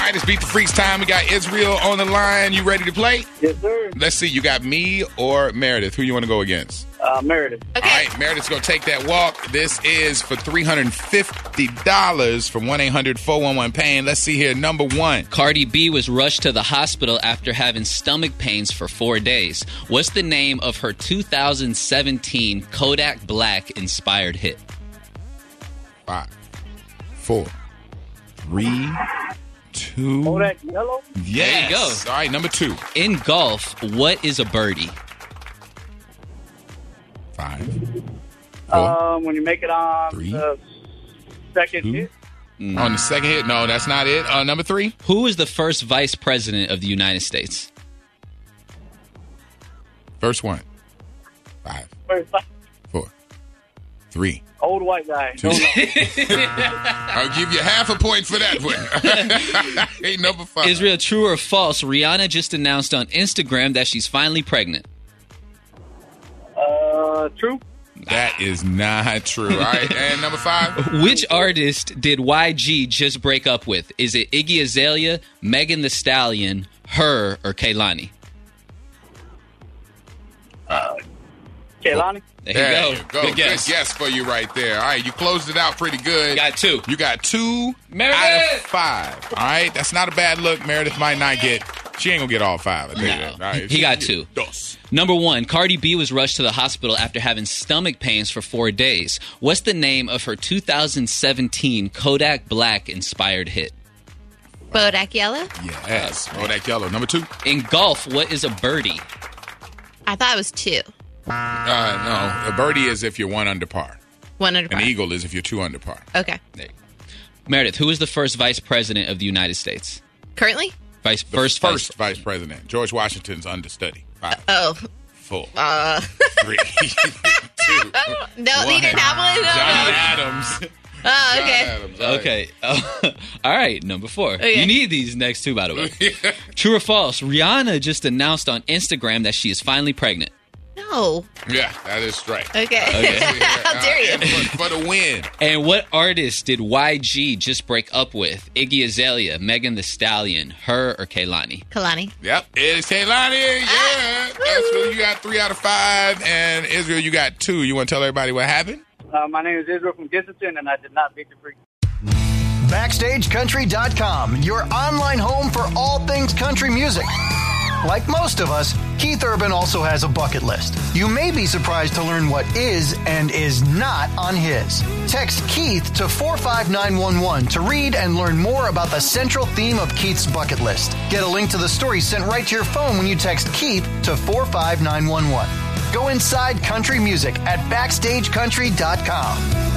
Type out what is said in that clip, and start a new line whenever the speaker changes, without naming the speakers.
right, it's Beat the Freaks time. We got Israel on the line. You ready to play?
Yes, sir.
Let's see. You got me or Meredith. Who you want to go against?
Meredith.
Okay.
All right, Meredith's going to take that walk. This is for $350 from 1-800-411-PAIN. Let's see here. Number one.
Cardi B was rushed to the hospital after having stomach pains for 4 days. What's the name of her 2017 Kodak Black inspired hit?
5, 4, 3, 2.
Kodak Yellow.
Yes.
There you go.
All right, number two.
In golf, what is a birdie?
5, 4,
When you make it on
3,
the second
2.
hit.
On the second hit? No, that's not it. Number 3.
Who was the first vice president of the United States?
First one. 5, 4, 3.
Old white guy.
Two. I'll give you half a point for that one. Hey, number 5.
Israel, true or false? Rihanna just announced on Instagram that she's finally pregnant.
True.
That is not true. All right, and number 5.
Which artist did YG just break up with? Is it Iggy Azalea, Megan Thee Stallion, Her, or Kehlani?
Kehlani.
There you go. Good guess.
Good guess for you right there. All right, you closed it out pretty good.
Got 2.
You got 2
Meredith!
out of 5. All right, that's not a bad look. Meredith might not get. She ain't gonna get all 5. I think.
No.
All right,
He got 2.
Dos.
Number 1, Cardi B was rushed to the hospital after having stomach pains for 4 days. What's the name of her 2017 Kodak Black inspired hit?
Bodak Yellow?
Yes. Kodak Yellow. Number 2.
In golf, what is a birdie?
I thought it was 2.
No, a birdie is if you're 1 under par.
1 under
An
par.
eagle is if you're 2 under par.
Okay.
There you go. Meredith, who is the first vice president of the United States?
Currently?
First vice president. George Washington's understudy. 5,
Oh.
4, 3, 2.
No,
1.
he didn't have one?
John Adams.
Oh, okay.
John Adams. All right.
Okay. All right, number 4.
Okay.
You need these next 2, by the way. True or false? Rihanna just announced on Instagram that she is finally pregnant.
No.
Yeah, that is right.
Okay. How dare you?
For the win.
And what artist did YG just break up with? Iggy Azalea, Megan Thee Stallion, Her, or Kehlani?
Kalani.
Yep, it's Kehlani. Yeah, that's what you got. 3 out of 5, and Israel, you got 2. You want to tell everybody what happened?
My name is Israel from Dickinson, and I did not beat the freak.
BackstageCountry.com, your online home for all things country music. Like most of us, Keith Urban also has a bucket list. You may be surprised to learn what is and is not on his. Text Keith to 45911 to read and learn more about the central theme of Keith's bucket list. Get a link to the story sent right to your phone when you text Keith to 45911. Go inside country music at BackstageCountry.com.